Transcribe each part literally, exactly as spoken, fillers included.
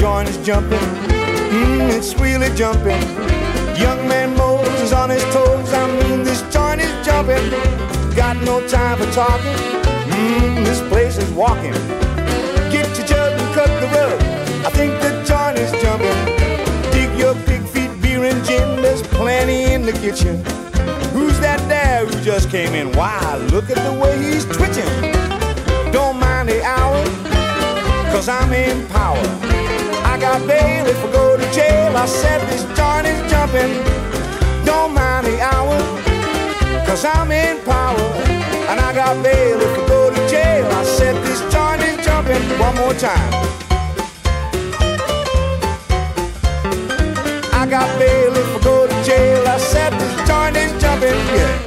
joint is jumping, mmm, it's really jumping. Young man Moses on his toes, I mean this joint is jumping. Got no time for talking, mmm, this place is walking. Get your jug and cut the rug, I think the joint is jumping. Dig your big feet, beer and gin, there's plenty in the kitchen. Who's that there who just came in? Why, look at the way he's twitching. Don't mind the hour, cause I'm in power. I got bail if I go to jail. I said this joint is jumping. Don't mind the hour, cause I'm in power. And I got bail if I go to jail. I said this joint is jumping. One more time. I got bail if I go to jail. I said this joint is jumping, yeah.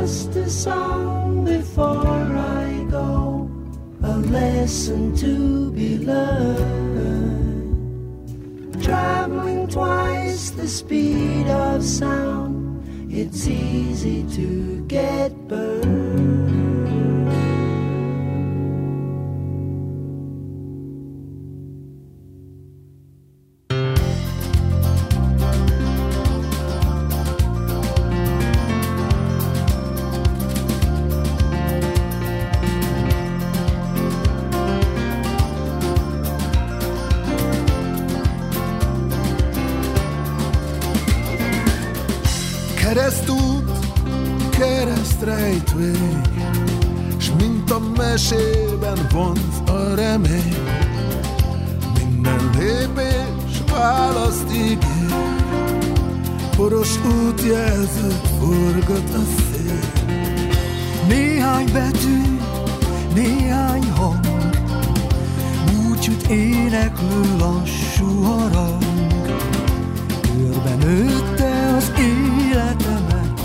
just a song before I go, a lesson to be learned. Traveling twice the speed of sound, it's easy to get burned. Keresztút, keresztrejtvény, s mint a mesében vonz a remény. Minden lépés választ ígér, poros útjelzőt forgat a szél. Néhány betű, néhány hang, búcsút éneklő lassú harang. Körben nőtte az életemet,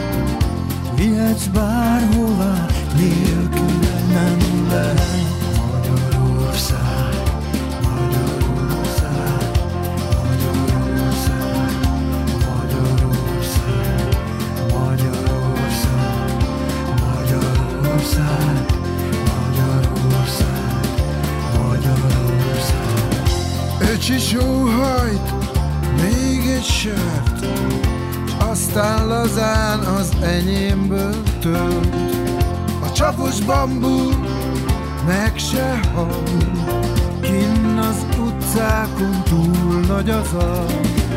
vihetsz bárhová, nélküle nem lehet. Magyarország, Magyarország, Magyarország, Magyarország, Magyarország, Magyarország, Magyarország, Magyarország. Öcsi sóhajt, még egy sört, s aztán lazán az enyémből tölt. A csapos bambú meg se hal, kinn az utcákon túl nagy a zaj.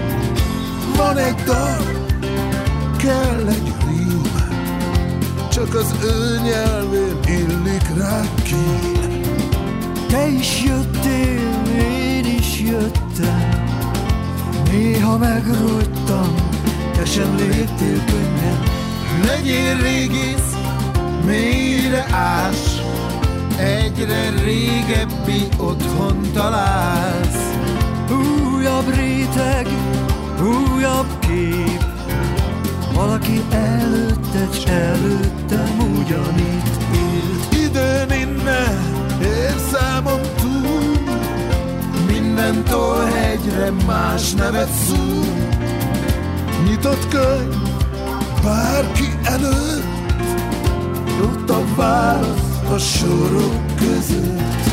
Van egy dal, kell egy rím, csak az ő nyelvén illik rá kín. Te is jöttél, én is jöttem, néha megrogytam, te sem léptél könnyen. Legyél régész, mélyre ás, egyre régebbi otthon találsz. Újabb réteg, újabb kép, valaki előtted s előttem ugyanitt élt. Időn innen ér számon túl, minden tollhegyre más nevet szúr. Nyitott könyv bárki előtt, ott a válasz a sorok között.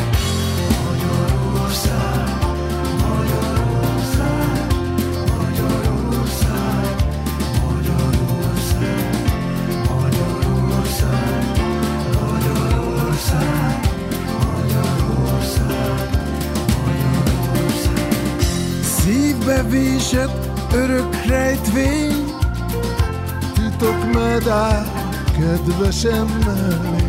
Magyarország, Magyarország, Magyarország, Magyarország, Magyarország, Magyarország, Magyarország, Magyarország. Szívbe vésett örök rejtvény, titok medál kedvesem mellé.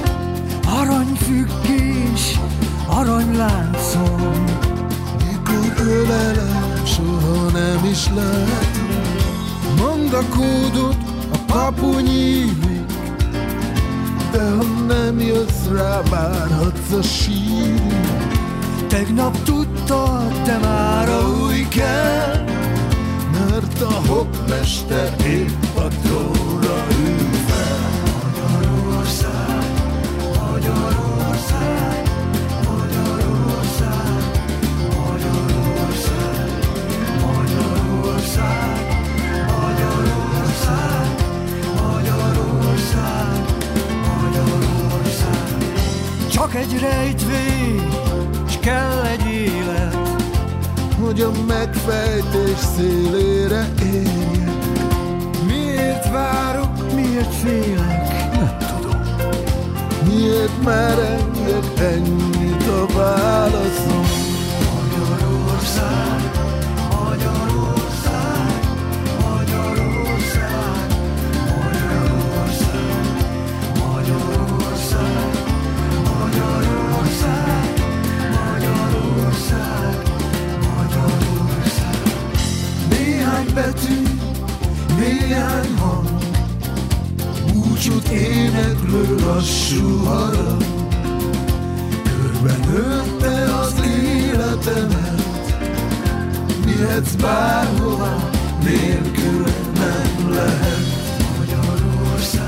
Aranyfüggés, aranyláncom, Mikor ölelem, soha nem is lehet. Mondd a kódot, a kapu nyílik, de ha nem jössz rá, várhatsz a sírig. tegnap tudtad, te már új kell, mert a hoppmester épp a trónra ül fel. Magyarország, Magyarország, Magyarország, Magyarország, Magyarország, Magyarország, Magyarország, Magyarország. Csak egy rejtvény, s kell egy élet, hogy a megfejtés szélére érjek. miért várok, miért félek, nem tudom. Miért merengek ennyit a válaszom? Magyarország, Magyarország, Magyarország, Magyarország, Magyarország, Magyarország, Magyarország, Magyarország. Néhány betű, néhány hang, búcsút éneklő lassú harang. Körben nőtte az életemet, vihetsz bárhová, nélkül nem lehet. Magyarország,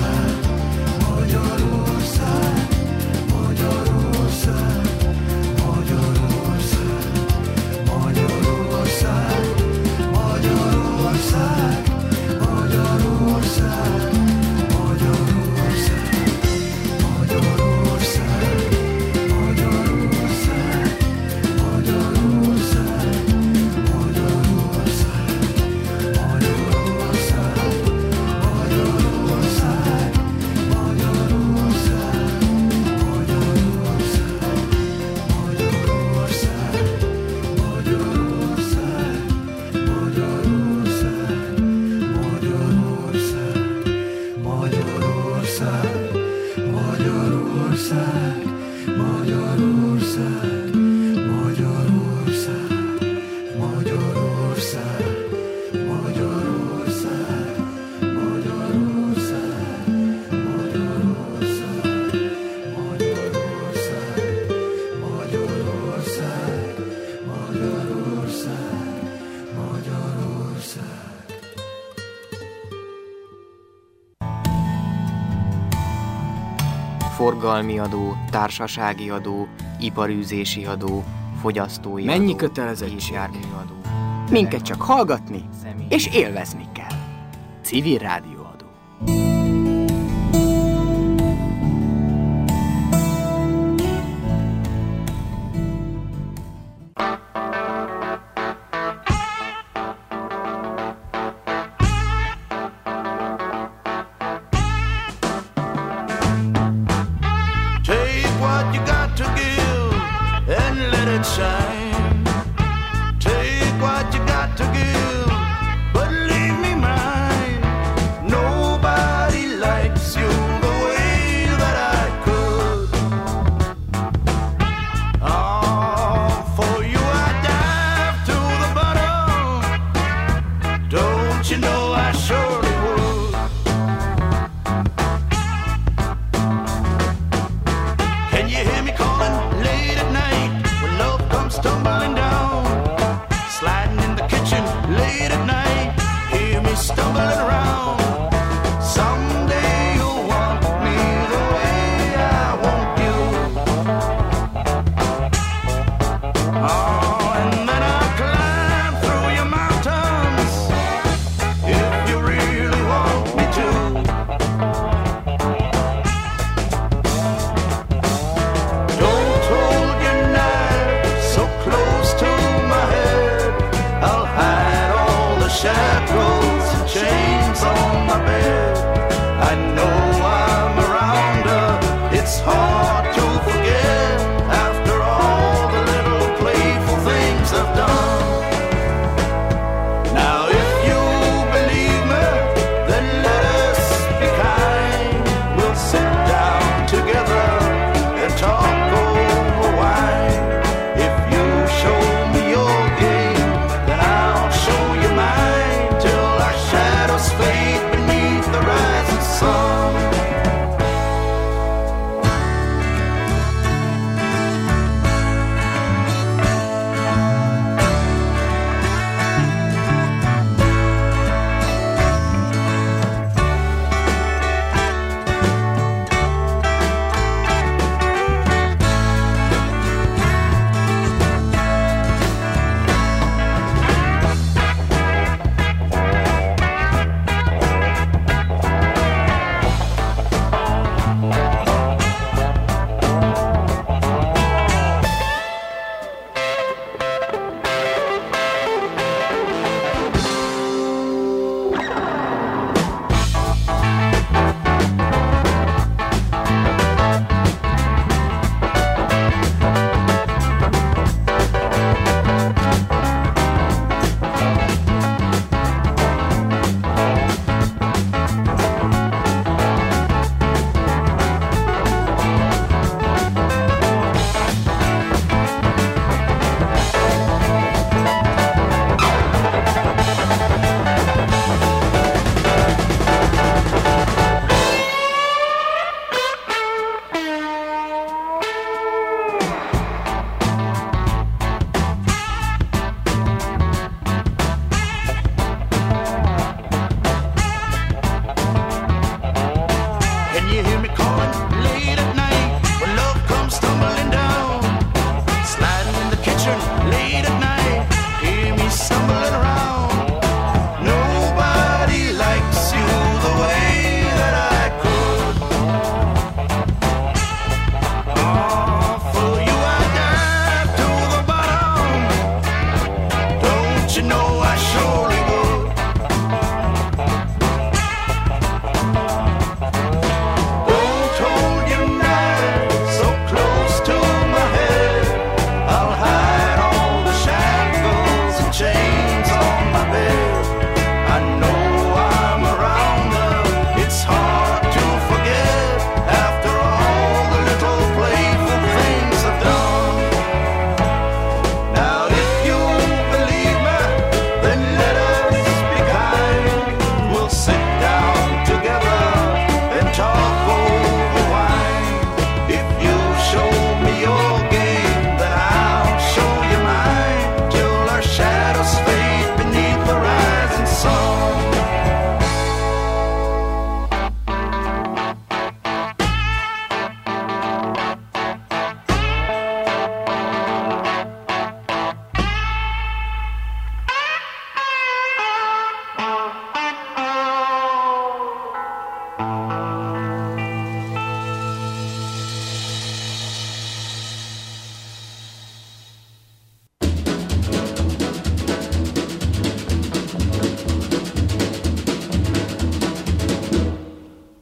forgalmi adó, társasági adó, iparűzési adó, fogyasztói Mennyi adó, kötelezettség? és járműadó. Minket csak hallgatni és élvezni kell. Civil rádióadó. Can you hear me calling late at night when love comes tumbling?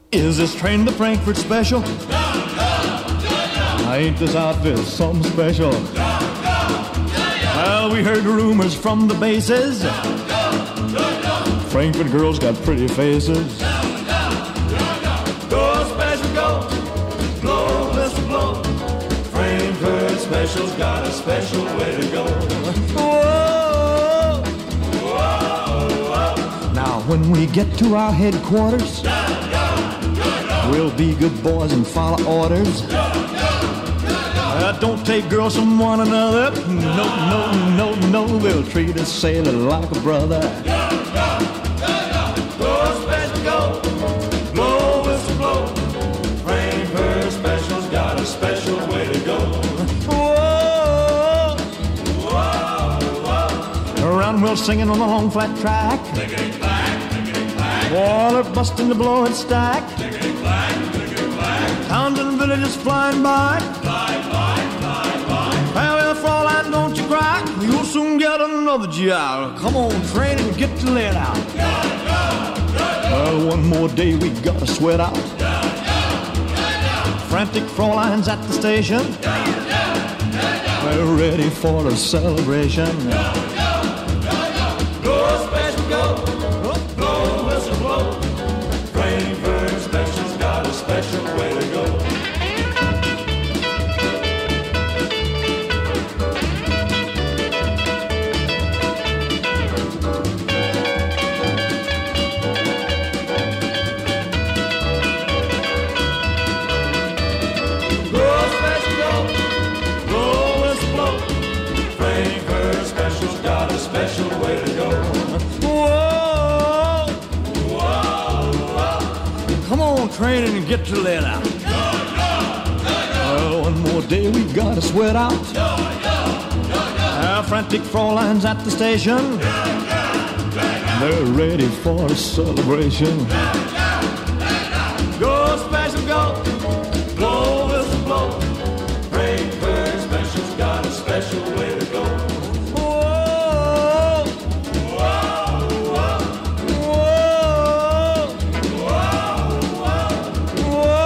Is this train the Frankfurt special? No, no, no, no. Ain't this outfit something special? No, no, no, no. Well, we heard rumors from the bases. No, no, no, no. Frankfurt girls got pretty faces. No, no, no, no. Go special, go. Blow, whistle, blow. Frankfurt special's got a special way to go. Whoa, whoa, whoa. Now, when we get to our headquarters, no, no, we'll be good boys and follow orders. No, no, no, no. Don't take girls from one another. No, no, no, no. We'll treat a sailor like a brother. No, no, no, no. Go special, go. Blow, whistle, blow. Frankfurt special's got a special way to go. Whoa, whoa, whoa. Around we're singing on the long flat track. Clickety-clack, clickety-clack. Water busting the blowing stack. Towns and villages flying by. Fly, fly, fly, fly. Well, Fraulein, don't you cry. You'll soon get another job. Come on, train and get to let out. Go, go, go, go. Well, one more day we gotta sweat out. Go, go, go, go. Frantic Fraulein's at the station. Go, go, go, go. We're ready for a celebration. Go, go, go, go. Go special, go. Blow, whistle, blow. Frankfurt special's got a special way to go. Go special, go. Blow, whistle, blow. Frankfurt special's got a special way to go. Whoa, whoa, whoa. Come on, train and get to let out. No, no, no, no. Well, one more day we gotta sweat out. No, no, no, no. Our frantic Fraulein's at the station. No, no, no, no. They're ready for a celebration. No, no, no, no. Go special, go. Blow, whistle, blow. Frankfurt special's got a special way to go. Whoa, whoa, whoa, whoa, whoa,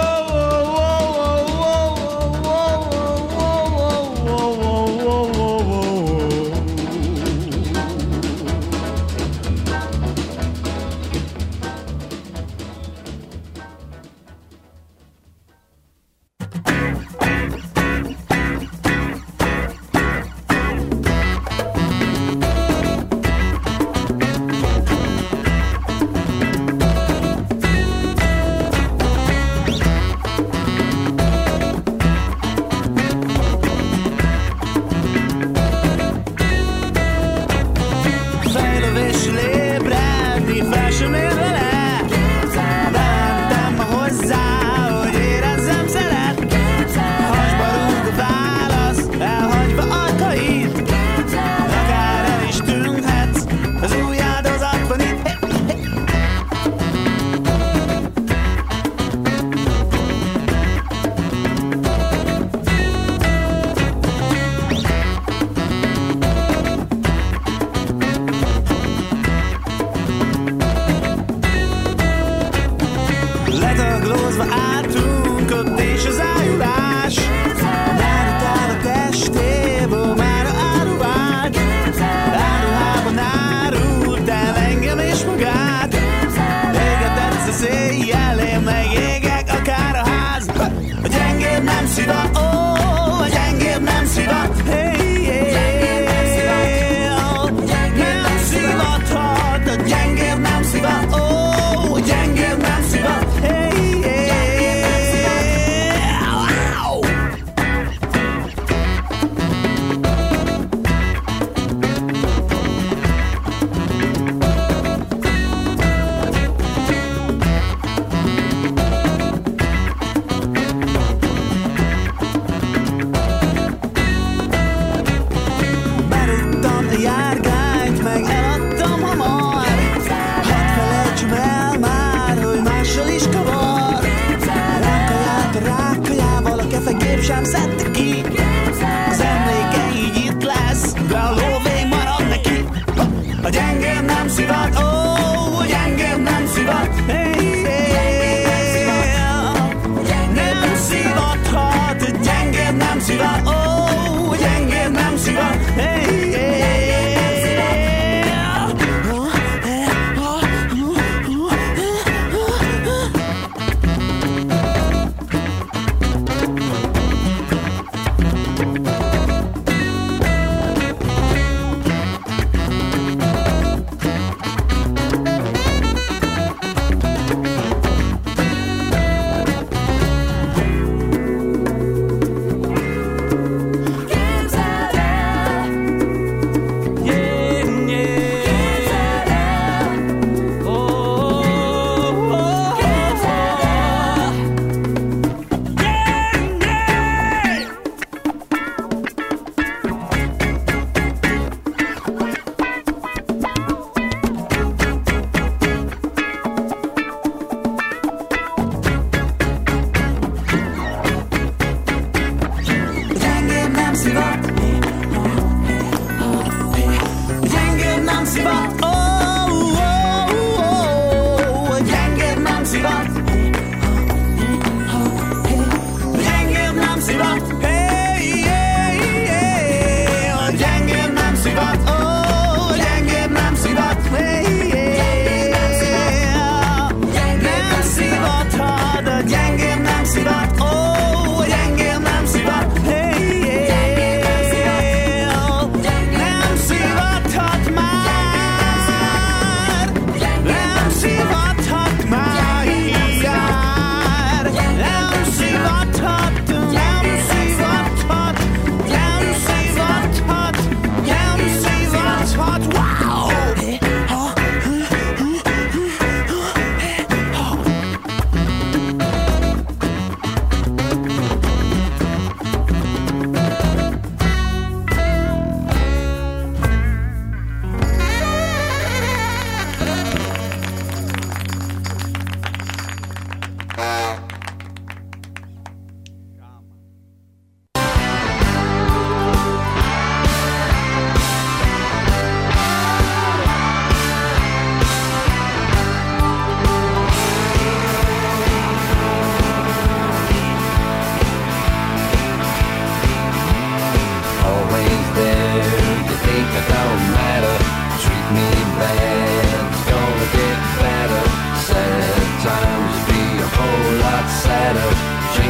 sem szedte ki. Az emléke így itt lesz, de a lóvé marad neki. A gyengém nem szivat, ó, a gyengém nem szivat. Hey, hey, hey.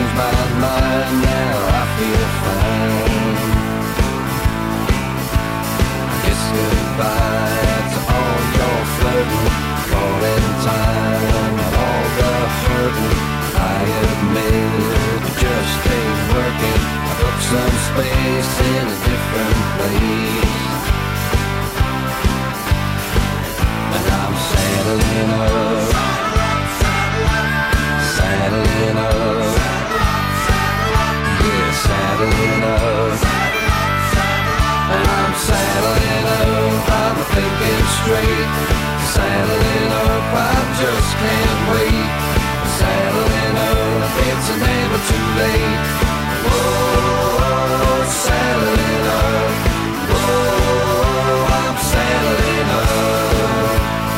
changed my mind, now I feel fine. I kiss goodbye to all your flirting, calling time and all the hurting. I admit it just ain't working. I booked some space in a different place, and I'm saddling up, saddling up, yeah, saddling up, and I'm saddling up, I'm thinking straight, saddling up, I just can't wait, saddling up, it's never too late, whoa, saddling up, whoa, I'm saddling up.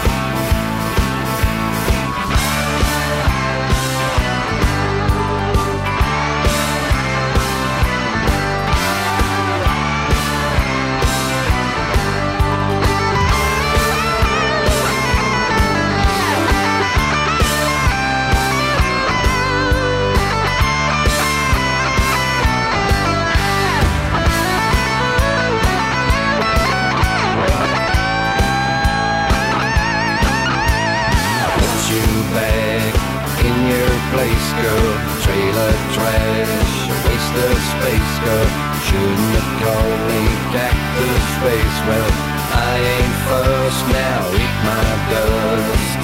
Place, girl, trailer trash, a waste of space, girl. Shouldn't have called me cactus face. Well, I ain't first now, eat my dust.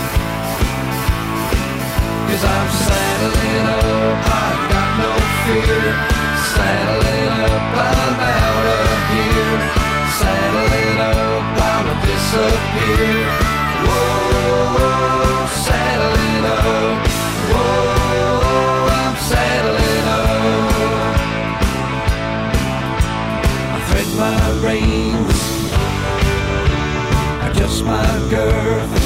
Cause I'm saddling up, I've got no fear. Saddling up, I'm out of here. Saddling up, I'ma disappear. Whoa, saddling up. Whoa, I'm saddling up. I thread my reins, adjust my girth,